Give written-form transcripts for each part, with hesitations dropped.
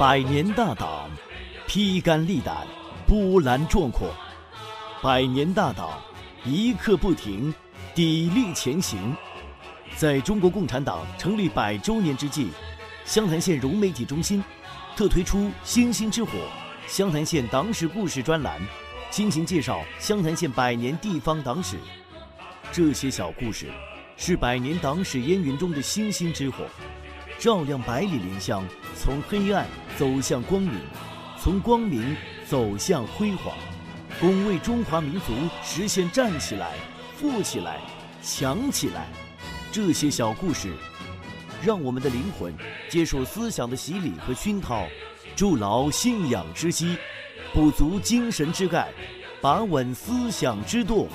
百年大党，披肝沥胆，波澜壮阔。百年大党，一刻不停，砥砺前行。在中国共产党成立100周年之际，湘潭县融媒体中心特推出星星之火湘潭县党史故事专栏，倾情介绍湘潭县100年地方党史。这些小故事是100年党史烟云中的星星之火，照亮百里莲香，从黑暗走向光明，从光明走向辉煌，拱卫中华民族实现站起来、富起来、强起来。这些小故事让我们的灵魂接受思想的洗礼和熏陶，筑牢信仰之基，补足精神之钙，把稳思想之舵。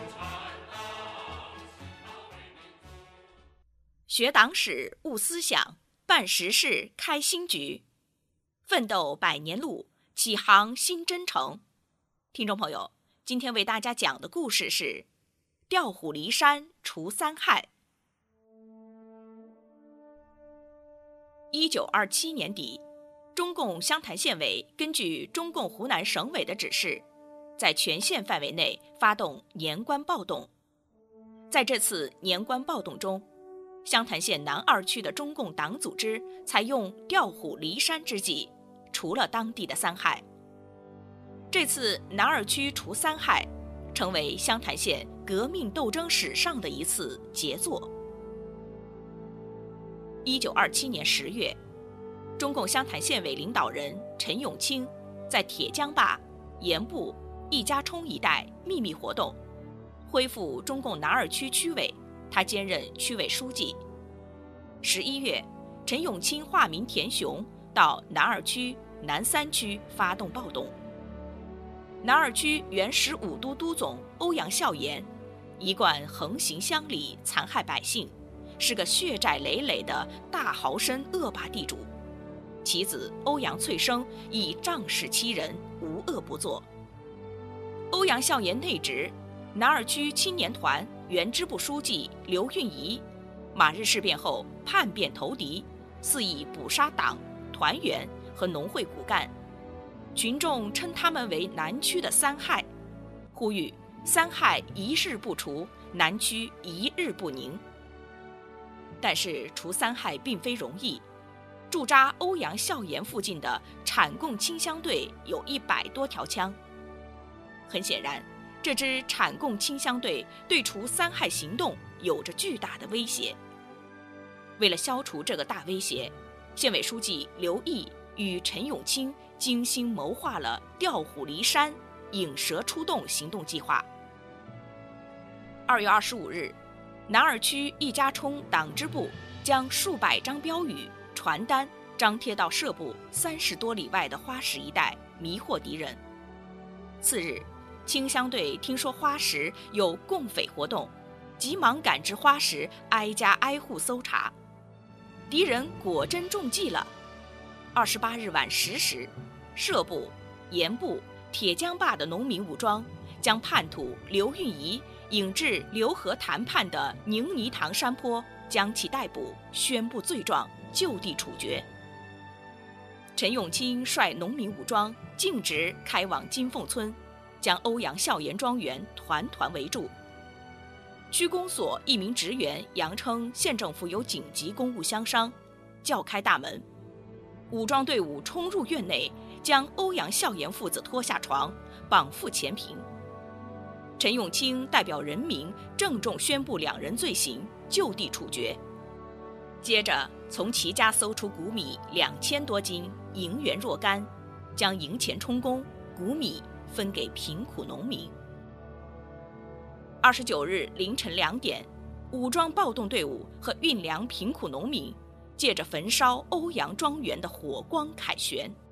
学党史悟思想，办实事开新局，奋斗100年路，启航新征程。听众朋友，今天为大家讲的故事是调虎离山除三害。1927年底，中共湘潭县委根据中共湖南省委的指示，在全县范围内发动年关暴动。在这次年关暴动中，湘潭县南2区的中共党组织采用调虎离山之计，除了当地的三害。这次南2区除三害，成为湘潭县革命斗争史上的一次杰作。1927年10月，中共湘潭县委领导人陈永清在铁江坝、盐步、易家冲一带秘密活动，恢复中共南2区区委，他兼任区委书记。11月，陈永清化名田雄到南2区、南3区发动暴动。南2区原15都督总欧阳孝严一贯横行乡里，残害百姓，是个血债累累的大豪绅恶霸地主。其子欧阳翠生以仗势欺人，无恶不作。欧阳孝严内侄南2区青年团原支部书记刘运仪，马日事变后叛变投敌，肆意捕杀党、团员和农会骨干。群众称他们为南区的三害，呼吁三害一日不除，南区一日不宁。但是除三害并非容易，驻扎欧阳孝严附近的产共清乡队有100多条枪。很显然，这支产共清乡队对除三害行动有着巨大的威胁。为了消除这个大威胁，县委书记刘毅与陈永清精心谋划了调虎离山、引蛇出洞行动计划。2月25日，南2区易家冲党支部将数百张标语、传单张贴到社部30多里外的花石一带，迷惑敌人。次日，清乡队听说花石有共匪活动，急忙赶至花石，挨家挨户搜查。敌人果真中计了。28日晚10时，社部、盐部、铁江坝的农民武装将叛徒刘运仪引至浏河谈判的宁泥塘山坡，将其逮捕，宣布罪状，就地处决。陈永清率农民武装径直开往金凤村，将欧阳孝严庄园团团围住。区公所一名职员扬称县政府有紧急公务相商，叫开大门。武装队伍冲入院内，将欧阳孝严父子拖下床，绑赴前庭。陈永清代表人民郑重宣布2人罪行，就地处决。接着从其家搜出谷米2000多斤，银元若干，将银钱充公，谷米分给贫苦农民。29日凌晨2点，武装暴动队伍和运粮贫苦农民借着焚烧欧阳庄园的火光凯旋。